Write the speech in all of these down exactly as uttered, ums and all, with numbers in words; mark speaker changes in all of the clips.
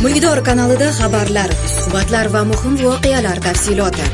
Speaker 1: Mulkdor kanalida xabarlar, suhbatlar va muhim voqealar tafsiloti.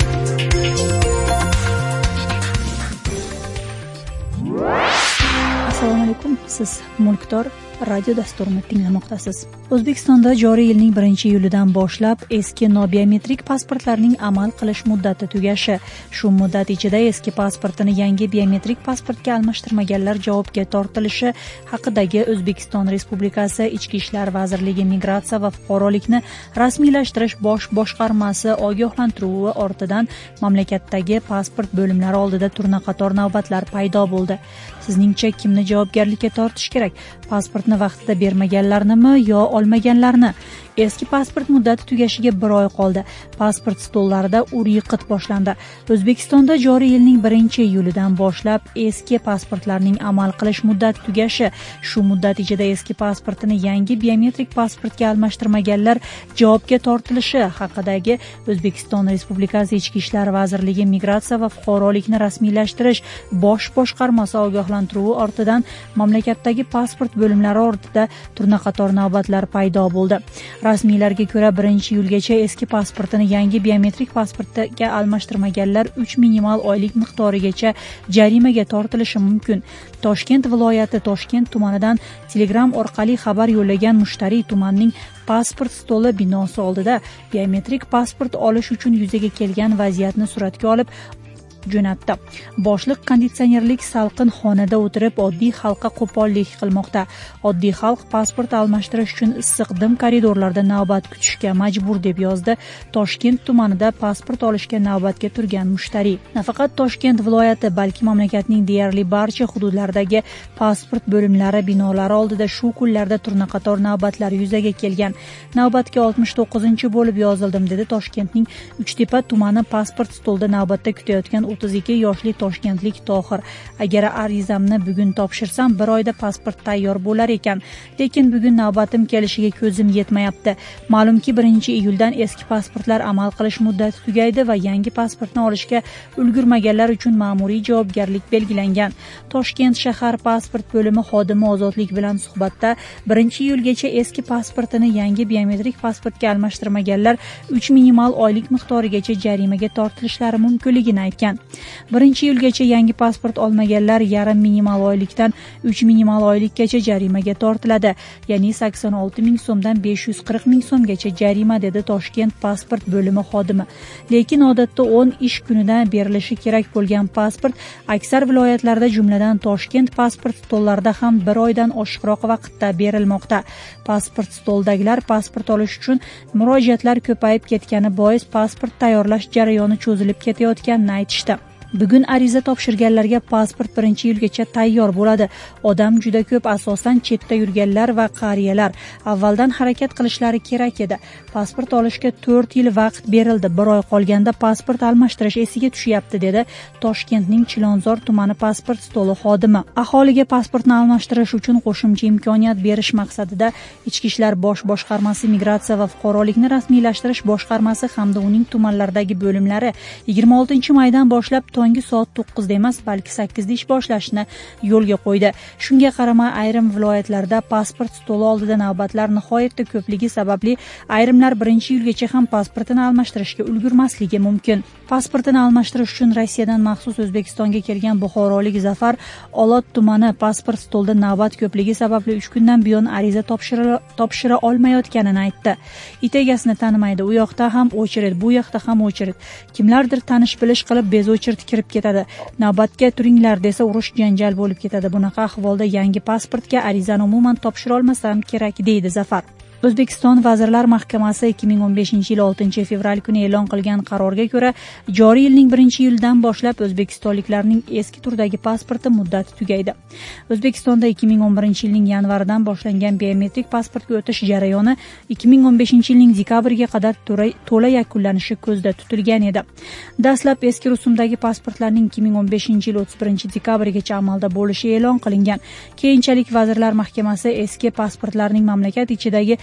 Speaker 2: Assalomu alaykum. Siz Mulkdor radio dasturini tinglamoqdasiz. O'zbekistonda joriy yilning birinchi iyulidan boshlab eski nobiometrik pasportlarning amal qilish muddati tugashi, shu muddat ichida eski pasportini yangi biometrik pasportga almashtirmaganlar javobga tortilishi haqidagi O'zbekiston Respublikasi Ichki ishlar vazirligi Migratsiya va fuqarolikni rasmiylashtirish bosh boshqarmasi ogohlantiruvi ortidan mamlakatdagi pasport bo'limlari oldida turna-qator navbatlar paydo bo'ldi. Sizningcha kimni javobgarlikka tortish kerak? Pasportni vaqtida bermaganlarnimi yo olmaganlarni? Eski pasport muddati tugashiga bir oy qoldi. Pasport stollarida ur-yiqit boshlandi. O'zbekistonda joriy yilning birinchi iyulidan boshlab eski pasportlarning amal qilish muddati tugashi, shu muddat ichida eski pasportini yangi biometrik pasportga almashtirmaganlar javobga tortilishi haqidagi O'zbekiston Respublikasi Ichki ishlar vazirligi Migratsiya va fuqarolikni rasmiylashtirish bosh boshqarmasi ogohlantiruvi ortidan mamlakatdagi pasport bo'limlari ortida turna-qator navbatlar paydo bo'ldi. Rasmiylarga ko'ra birinchi iyulgacha eski pasportini yangi biometrik pasportga almashtirmaganlar uch minimal oylik miqdorigacha jarimaga tortilishi mumkin. Toshkent viloyati Toshkent tumanidan Telegram orqali xabar yo'llagan mushtariy tumanning pasport stoli binosi oldida biometrik pasport olish uchun yuzaga kelgan vaziyatni suratga olib jo'natdi. Boshliq konditsionerlik salqin xonada o'tirib oddiy xalqqa qo'pollik qilmoqda. Oddiy xalq pasport almashtirish uchun issiq dim koridorlarda navbat kutishga majbur, deb yozdi Toshkent tumanida pasport olishga navbatga turgan mushtariy. Nafaqat Toshkent viloyati, balki mamlakatning deyarli barcha hududlaridagi pasport bo'limlari binolari oldida shu kunlarda turna-qator navbatlar yuzaga kelgan. Navbatga oltmish to'qqizinchi bo'lib yozildim, dedi Toshkentning Uchtepa tumani pasport stolida navbatda kutayotgan o'ttiz ikki yoshli toshkentlik Tohir. Agar arizamni bugun topshirsam bir oyda pasport tayyor bo'lar ekan, lekin bugun navbatim kelishiga ko'zim yetmayapti. Ma'lumki birinchi iyuldan eski pasportlar amal qilish muddati tugaydi va yangi pasportni olishga ulgurmaganlar uchun ma'muriy javobgarlik belgilangan. Toshkent shahar pasport bo'limi xodimi Ozodlik bilan suhbatda birinchi iyulgacha eski pasportini yangi biometrik pasportga almashtirmaganlar uch minimal oylik miqdorigacha jarimaga tortilishlari mumkinligini aytgan. birinchi iyulgacha yangi pasport olmaganlar yarim minimal oylikdan uch minimal oylikgacha jarimaga tortiladi, ya'ni sakson olti ming so'mdan besh yuz qirq ming so'mgacha jarima, dedi Toshkent pasport bo'limi xodimi. Lekin odatda o'n ish kunidan berilishi kerak bo'lgan pasport aksar viloyatlarda, jumladan Toshkent pasport stollarida ham bir oydan oshiqroq vaqtda berilmoqda. Pasport stoldagilar pasport olish uchun murojaatlar ko'payib ketgani bois pasport tayyorlash jarayoni cho'zilib ketayotganini aytishdi. Bugun ariza topshirganlarga pasport birinchi iyulgacha tayyor bo'ladi. Odam juda ko'p, asosan chetda yurganlar va qariyalar. Avvaldan harakat qilishlari kerak edi. Pasport olishga to'rt yil vaqt berildi. Bir oy qolganda pasport almashtirish esiga tushyapti, dedi Toshkentning Chilonzor tumani pasport stoli xodimi. Aholiga pasportni almashtirish uchun qo'shimcha imkoniyat berish maqsadida Ichki ishlar bosh boshqarmasi, Migratsiya va fuqarolikni rasmiylashtirish boshqarmasi hamda uning tumanlardagi bo'limlari yigirma oltinchi maydan boshlab tongi soat to'qqizda emas, balki sakkizda ish boshlashni yo'lga qo'ydi. Shunga qaramay ayrim viloyatlarda pasport stoli oldida navbatlar nihoyatda ko'pligi sababli ayrimlar birinchi iyulgacha ham pasportini almashtirishga ulgurmasligi mumkin. Pasportini almashtirish uchun Rossiyadan maxsus O'zbekistonga kelgan buxorolik Zafar Olot tumani pasport stolida navbat ko'pligi sababli uch kundan buyon ariza topshira topshira olmayotganini aytdi. It egasini tanimaydi, u yoqda ham o'chirit, bu yoqda ham o'chirit. Kimlardir tanish bilish qilib bezo'chirt kirib ketadi. Navbatga turinglar desa urush janjal bo'lib ketadi. Bunaqa ahvolda yangi pasportga arizani umuman topshira olmasam kerak, deydi Zafar. O'zbekiston Vazirlar Mahkamasi ikki ming o'n beshinchi yil oltinchi fevral kuni e'lon qilgan qarorga ko'ra, joriy yilning birinchi iyulidan boshlab o'zbekistonliklarning eski turdagi pasporti muddati tugaydi. O'zbekistonda ikki ming o'n birinchi yilning yanvaridan boshlangan biometrik pasportga o'tish jarayoni ikki ming o'n beshinchi yilning dekabriga qadar to'la yakunlanishi ko'zda tutilgan edi. Dastlab eski rusumdagi pasportlarning ikki ming o'n beshinchi yil o'ttiz birinchi dekabrigacha amalda bo'lishi e'lon qilingan. Keyinchalik Vazirlar Mahkamasi eski pasportlarning mamlakat ichidagi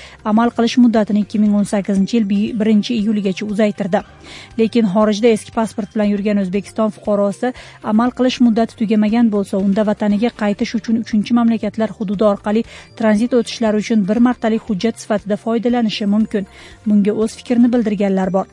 Speaker 2: amal qilish muddatini ikki ming o'n sakkizinchi yil birinchi iyuligacha uzaytirdi. Lekin xorijda eski pasport bilan yurgan O'zbekiston fuqarosi amal qilish muddati tugamagan bo'lsa, unda vataniga qaytish uchun uchinchi mamlakatlar hududi orqali tranzit o'tishlari uchun bir martalik hujjat sifatida foydalanishi mumkin. Bunga o'z fikrini bildirganlar bor.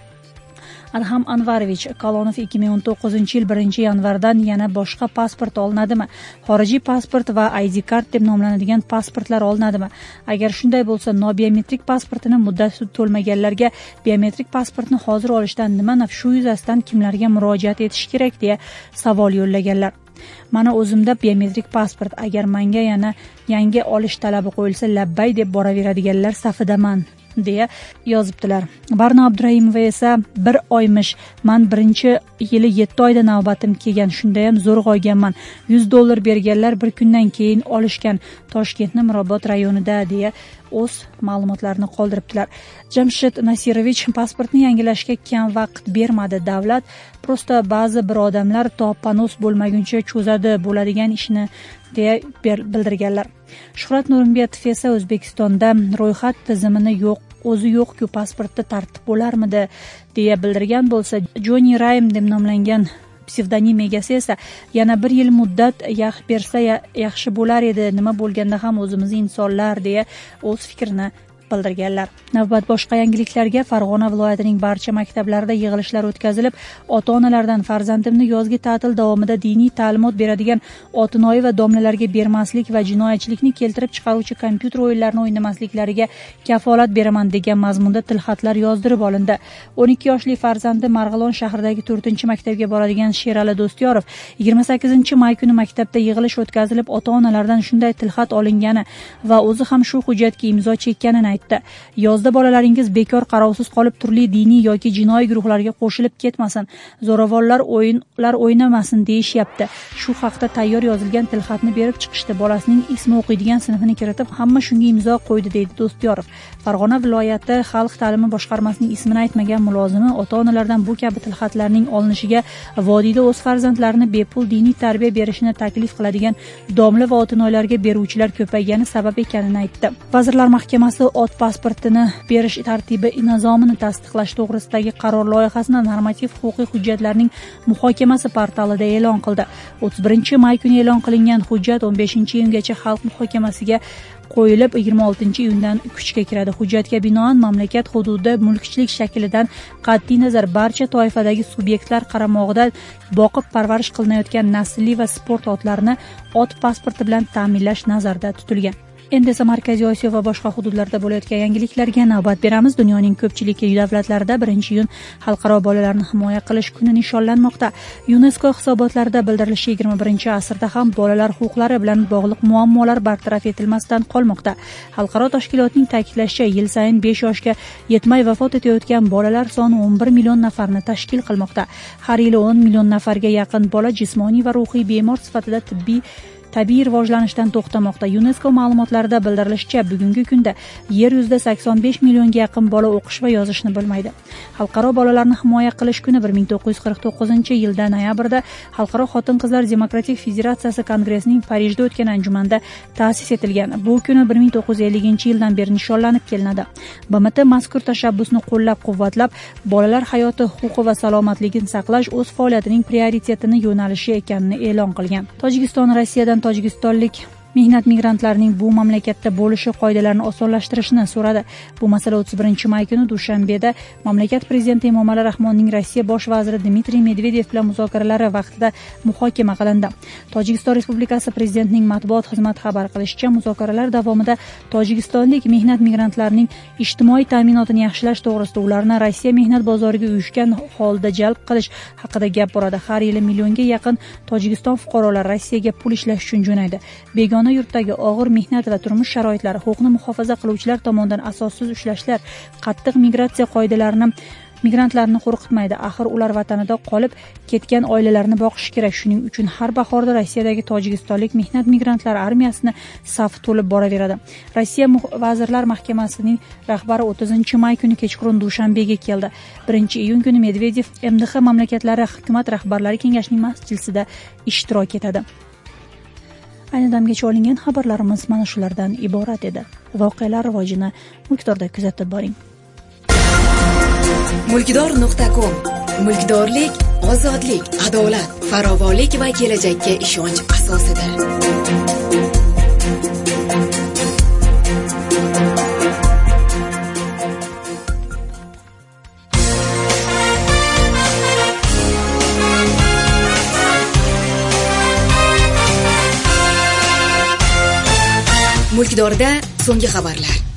Speaker 2: Adham Anvarovich Kalonov ikki ming o'n to'qqizinchi yil birinchi yanvardan yana boshqa pasport olinadimi? Xorijiy pasport va I D kart deb nomlanadigan pasportlar olinadimi? Agar shunday bo'lsa, nobiometrik pasportini muddati to'lmaganlarga biometrik pasportni hozir olishdan nima naf, shu yuzasidan kimlarga murojaat etish kerak deya savol yo'llaganlar. Mana o'zimda biometrik pasport, agar menga yana yangi olish talabi qo'yilsa, labbay deb boraveradiganlar safidaman deya yozibdilar. Barno Abdurahimova esa bir oymish, men birinchi yili yetti oyda navbatim kelgan, shunda ham zo'rg'a olganman. yuz dollar berganlar bir kundan keyin olishgan, Toshkentning Mirobod rayonida deya o'z ma'lumotlarini qoldiribdilar. Jamshid Nasirovich pasportni yangilashga kam vaqt bermadi davlat, prosta ba'zi bir odamlar to panos bo'lmaguncha cho'zadi bo'ladigan ishni deya bildirganlar. Shuhrat Nurimbetov esa O'zbekistonda ro'yxat tizimini yo'q, o'zi yo'q-ku pasportda tartib bo'larmidi deya bildirgan bo'lsa, Johnny Raym deb nomlangan psevdonim egasi esa yana bir yil muddat yaxshi bersa yaxshi bo'lar edi, nima bo'lganda ham o'zimiz insonlar deya o'z fikrini bildirganlar. Navbat boshqa yangiliklarga. Farg'ona viloyatining barcha maktablarida yig'ilishlar o'tkazilib, ota-onalardan farzandimni yozgi ta'til davomida diniy ta'limot beradigan Otinoy va domlalarga bermaslik va jinoyatchilikni keltirib chiqaruvchi kompyuter o'yinlarini o'ynamasliklariga kafolat beraman degan mazmunda tilxatlar yozdirib olindi. o'n ikki yoshli farzandi Marg'ilon shahridagi to'rtinchi maktabga boradigan Sherali Do'styorov yigirma sakkizinchi may kuni maktabda yig'ilish o'tkazilib, ota-onalardan shunday tilxat olingani va o'zi ham shu hujjatga imzo chekkanini aytdi. Yozda bolalaringiz bekor qarovsiz qolib turli diniy yoki jinoiy guruhlarga qo'shilib ketmasin, zo'ravonlar o'yinlar o'ynamasin deyishyapti. Shu haqda tayyor yozilgan tilxatni berib chiqishdi. Bolasining ismi o'qiydigan sinfini kiritib, hamma shunga imzo qo'ydi, deydi Do'styorov. Farg'ona viloyati xalq ta'limi boshqarmasining ismini aytmagan mulozimi ota-onalardan bu kabi tilxatlarning olinishiga vodiyda o'z farzandlarini bepul diniy tarbiya berishini taklif qiladigan domla va otinoylarga beruvchilar ko'paygani sabab ekanini aytdi. Vazirlar Mahkamasi ot pasportini berish tartibi nizomini tasdiqlash to'g'risidagi qaror loyihasini normativ huquqiy hujjatlarning muhokamasi portalida e'lon qildi. o'ttiz birinchi may kuni e'lon qilingan hujjat o'n beshinchi iyungacha xalq muhokamasiga qo'yilib, yigirma oltinchi iyundan kuchga kiradi. Hujjatga binoan mamlakat hududida mulkchilik shaklidan qat'iy nazar barcha toifadagi subyektlar qaramog'ida boqib parvarish qilinayotgan naslli va sport otlarini ot pasporti bilan ta'minlash nazarda tutilgan. Endi esa Markaziy Osiyo va boshqa hududlarda bo'layotgan yangiliklarga navbat beramiz. Dunyoning ko'pchilik davlatlarida birinchi iyun xalqaro bolalarni himoya qilish kuni nishonlanmoqda. UNESCO hisobotlarida bildirilishicha yigirma birinchi asrda ham bolalar huquqlari bilan bog'liq muammolar bartaraf etilmasdan qolmoqda. Xalqaro tashkilotning ta'kidlashicha, yil sayin besh yoshga yetmay vafot etayotgan bolalar soni o'n bir million nafarni tashkil qilmoqda. Har yili o'n million nafarga yaqin bola jismoniy va ruhiy bemor sifatida tibbiy tabiiy rivojlanishdan to'xtamoqda. UNESCO ma'lumotlarida bildirilishicha, bugungi kunda yer yuzida sakson besh millionga yaqin bola o'qish va yozishni bilmaydi. Xalqaro bolalarni himoya qilish kuni bir ming to'qqiz yuz qirq to'qqizinchi yilda noyabrda Xalqaro xotin-qizlar demokratik federatsiyasi kongressining Parijda o'tgan anjumanda ta'sis etilgan. Bu kuni bir ming to'qqiz yuz elliginchi yildan beri nishonlanib kelinadi. B M T mazkur tashabbusni qo'llab-quvvatlab, bolalar hayoti, huquqi va salomatligini saqlash o'z faoliyatining prioritetini yo'nalishi ekanini e'lon qilgan. Tojikiston Rossiyadan tojikistonlik mehnat migrantlarining bu mamlakatda bo'lishi qoidalarini osonlashtirishni so'radi. Bu masala o'ttiz birinchi may kuni Dushanbeda mamlakat prezidenti Emomali Rahmonning Rossiya bosh vaziri Dmitriy Medvedev bilan muzokaralari vaqtida muhokama qilindi. Tojikiston Respublikasi prezidentining matbuot xizmati xabar qilishicha, muzokaralar davomida tojikistonlik mehnat migrantlarining ijtimoiy ta'minotini yaxshilash to'g'risida ularni Rossiya mehnat bozoriga uyushgan holda jalb qilish haqida gap boradi. Har yili millionga yaqin Tojikiston fuqarolari Rossiyaga pul ishlash uchun jo'naydi. Begona yurtdagi og'ir mehnat va turmush sharoitlari, huquqni muhofaza qiluvchilar tomonidan asossiz ushlashlar, qattiq migratsiya qoidalarini migrantlarni qo'rqitmaydi. Axir ular vatanida qolib ketgan oilalarni boqish kerak. Shuning uchun har bahorda Rossiyadagi tojikistonlik mehnat migrantlari armiyasini safi to'lib boraveradi. Rossiya Vazirlar Mahkamasining rahbari o'ttizinchi may kuni kechqurun Dushanbega keldi. birinchi iyun kuni Medvedev M D H mamlakatlari hukumat rahbarlari kengashining majlisida ishtirok etadi. Ayni damgacha olingan xabarlarimiz mana shulardan iborat edi. voqealar rivojini mulkdorda kuzatib boring.
Speaker 1: mulkdor nuqta com. Mulkdorlik, ozodlik, adolat, farovonlik va kelajakka ishonch asosidir. Mulkdorda so'nggi xabarlar.